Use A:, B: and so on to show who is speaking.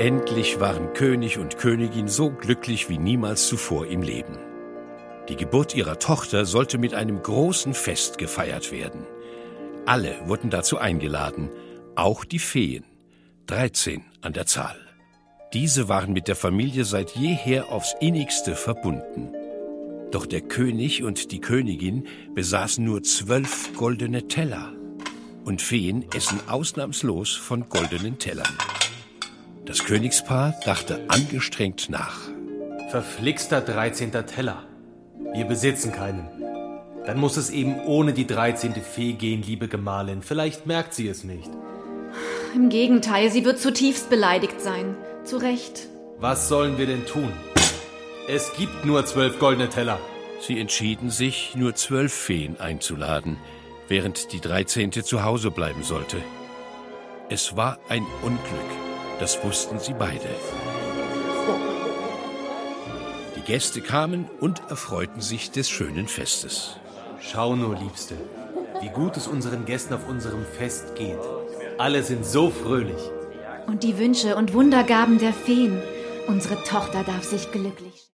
A: Endlich waren König und Königin so glücklich wie niemals zuvor im Leben. Die Geburt ihrer Tochter sollte mit einem großen Fest gefeiert werden. Alle wurden dazu eingeladen, auch die Feen, 13 an der Zahl. Diese waren mit der Familie seit jeher aufs innigste verbunden. Doch der König und die Königin besaßen nur 12 goldene Teller. Und Feen essen ausnahmslos von goldenen Tellern. Das Königspaar dachte angestrengt nach.
B: Verflixter 13. Teller. Wir besitzen keinen. Dann muss es eben ohne die 13. Fee gehen, liebe Gemahlin. Vielleicht merkt sie es nicht.
C: Im Gegenteil, sie wird zutiefst beleidigt sein. Zu Recht.
B: Was sollen wir denn tun? Es gibt nur 12 goldene Teller.
A: Sie entschieden sich, nur 12 Feen einzuladen, während die 13. zu Hause bleiben sollte. Es war ein Unglück, das wussten sie beide. Die Gäste kamen und erfreuten sich des schönen Festes.
B: Schau nur, Liebste, wie gut es unseren Gästen auf unserem Fest geht. Alle sind so fröhlich.
C: Und die Wünsche und Wundergaben der Feen. Unsere Tochter darf sich glücklich